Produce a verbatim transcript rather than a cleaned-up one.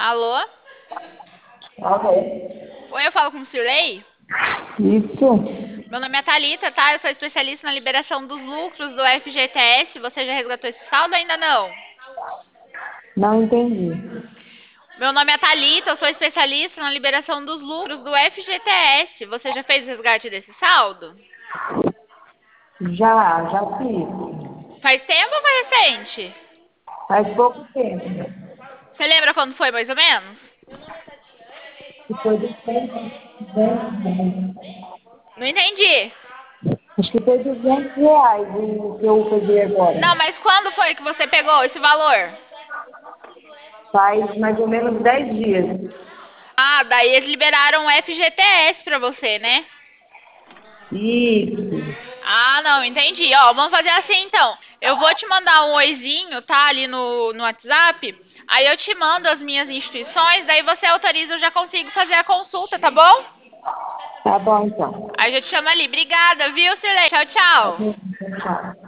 Alô? Alô? Oi, eu falo com o Sirley? Isso? Meu nome é Thalita, tá? Eu sou especialista na liberação dos lucros do F G T S. Você já resgatou esse saldo ou ainda não? Não entendi. Meu nome é Thalita, eu sou especialista na liberação dos lucros do F G T S. Você já fez o resgate desse saldo? Já, já fiz. Faz tempo ou foi recente? Faz pouco tempo. Você lembra quando foi, mais ou menos? Que foi duzentos, duzentos reais. Não entendi. Acho que foi duzentos reais o que eu peguei Não, agora. mas quando foi que você pegou esse valor? Faz mais ou menos dez dias. Ah, daí eles liberaram o F G T S pra você, né? Isso. Ah, não, entendi. Ó, vamos fazer assim então. Eu vou te mandar um oizinho, tá? Ali no, no WhatsApp. Aí eu te mando as minhas instituições, daí você autoriza, eu já consigo fazer a consulta, tá bom? Tá bom, então. Aí eu já te chamo ali. Obrigada, viu, Sirlei? Tchau, Tá tchau. bom, tchau.